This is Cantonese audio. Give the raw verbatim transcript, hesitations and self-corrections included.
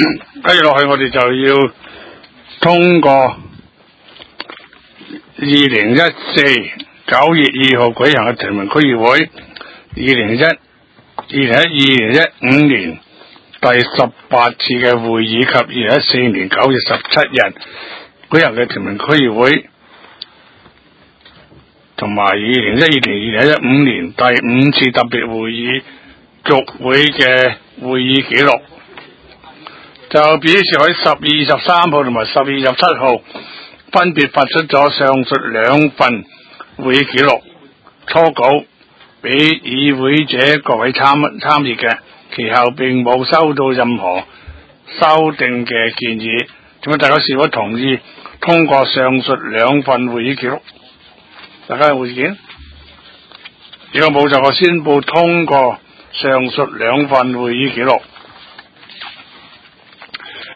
跟住落去我哋就要通過二零一四九月二號舉行嘅屯門區議會，二零一二零一二零一五年第十八次嘅會議及二零一四年九月十七日舉行嘅屯門區議會，同埋二零一二年、二零一五年第五次特別會議續會嘅會議記錄，就表示喺十二月二十三號同埋十二月二十七號分別發出咗上述兩份會議記錄初稿俾議會者各位參參與嘅，其後並冇收到任何修訂嘅建議。請問大家是否同意通過上述兩份會議記錄？大家有冇意見？如果冇就我宣布通過上述兩份會議記錄。